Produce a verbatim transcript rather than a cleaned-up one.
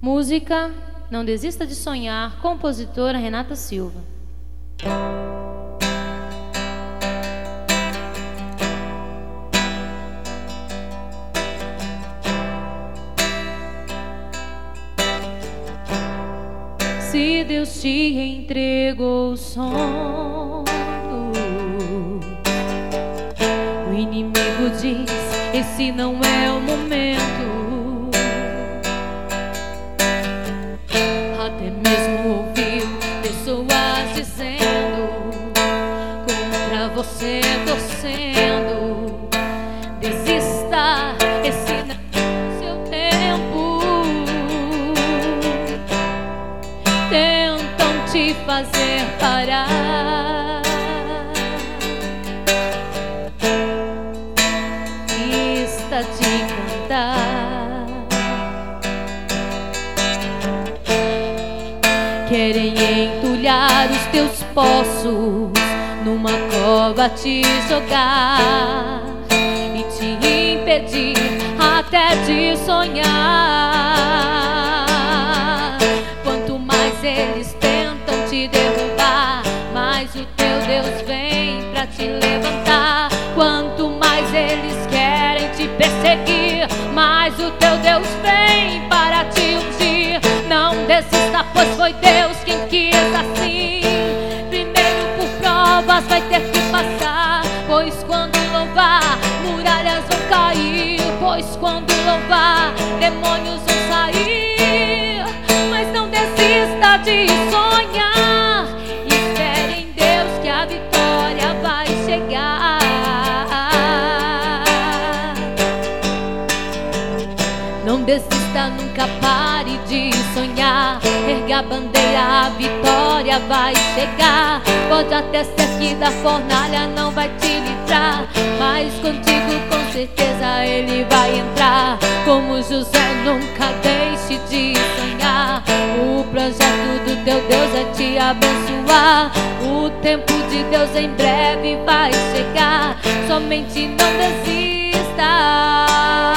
Música Não Desista de Sonhar, compositora Renata Silva. Se Deus te entregou o sonho, o inimigo diz: esse não é o momento. Até mesmo ouviu pessoas dizendo contra você, torcendo: desista, esse não é o seu tempo. Tentam te fazer parar, desista de cantar. Querem entulhar os teus poços, numa cova te jogar e te impedir até de sonhar. Quanto mais eles tentam te derrubar, mais o teu Deus vem pra te levantar. Quanto mais eles querem te perseguir, mais o teu Deus vem para te ungir. Não desista, pois foi Deus quem quis assim. Primeiro por provas vai ter que passar, pois quando louvar, muralhas vão cair. Pois quando louvar, demônios vão sair. Mas não desista de sonhar, espere em Deus que a vitória vai chegar. Não desista, nunca pare de sonhar. Erga a bandeira, a vitória vai chegar. Pode até ser que da fornalha não vai te livrar, mas contigo com certeza ele vai entrar. Como José, nunca deixe de sonhar. O projeto do teu Deus é te abençoar. O tempo de Deus em breve vai chegar. Somente não desista.